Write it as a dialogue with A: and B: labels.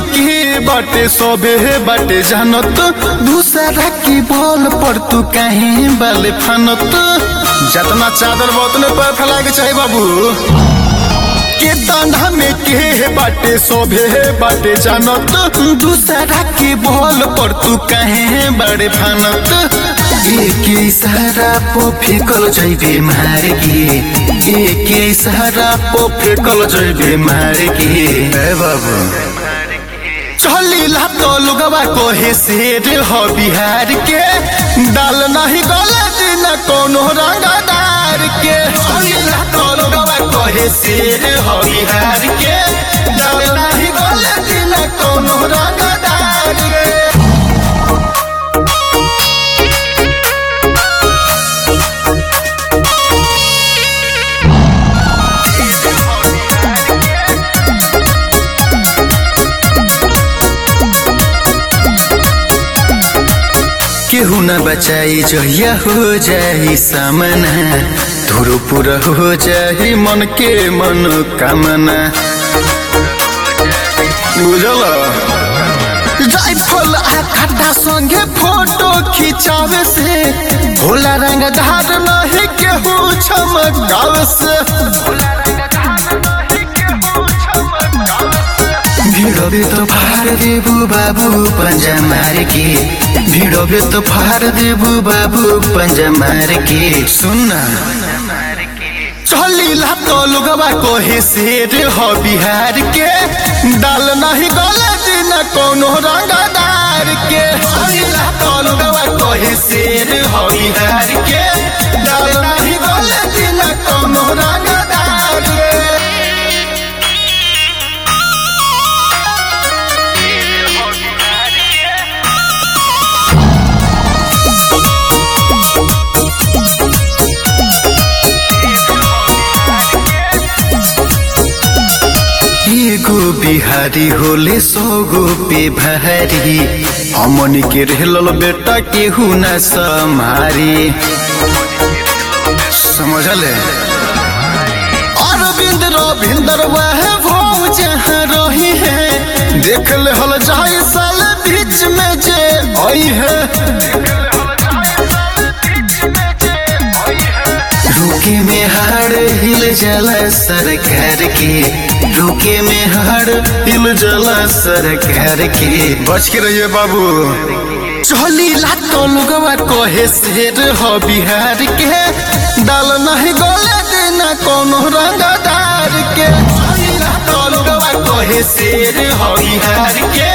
A: में के बाटे सोबे बाटे जानत दूसरा की बोल पर तू कहीं बाले फानत जतना चादर बोतले पर फैला के चाहे बाबू के दाना में के बाटे सोभे बाटे जानत दूसरा के बोल पर तू कहे बड़े फानत एक इशारा पो फेकल जइबे मार के एक इशारा पो फेकल जइबे मार के ए बाबू चली ला तो लोगवा कोहे शेर हो बिहार के डाल नहीं गले दिन कोनो रंगदार के चली ला तो लोगवा कोहे शेर हो बिहार के डाल नहीं गले दिन कोनो रंगदार के केहू न बचाई जहिया हो जाई सामना धुरु पूरा हो जाई मन के मनोकामना बुझल जायफल आ खड्डा संगे फोटो खिंचावे से भोला रंग धार नहीं केहू चमकावे से भिड़ोबे तो फाड़ देबू बाबू पंजा मार के भिड़ोबे तो फाड़ देबू बाबू पंजा मार के सुनना चली ला तो लोगवा कोहे शेर हो बिहार के डाल नहीं गले दिन कोनो रंगदार के चली ला तो लोगवा कोहे शेर हो बिहार के डाल नहीं गले दिन कोनो रंगदार के एगो बिहारी होले सोगो पे भारी हमन के रहल बेटा केहू न सम्हारी समझले अरविंद रविंदर वह भाव जहाँ रही है देख ले हल जाए साल बीच में जे आई है रुके में हार हिल जला सरकार के रुके में हार हिल जला सरकार के बच के रहिए बाबू चली ला तो लोगवा कोहे शेर हो बिहार के डाल नहीं गले देना कोनो रंगदार के चली ला तो लोगवा कोहे शेर हो बिहार के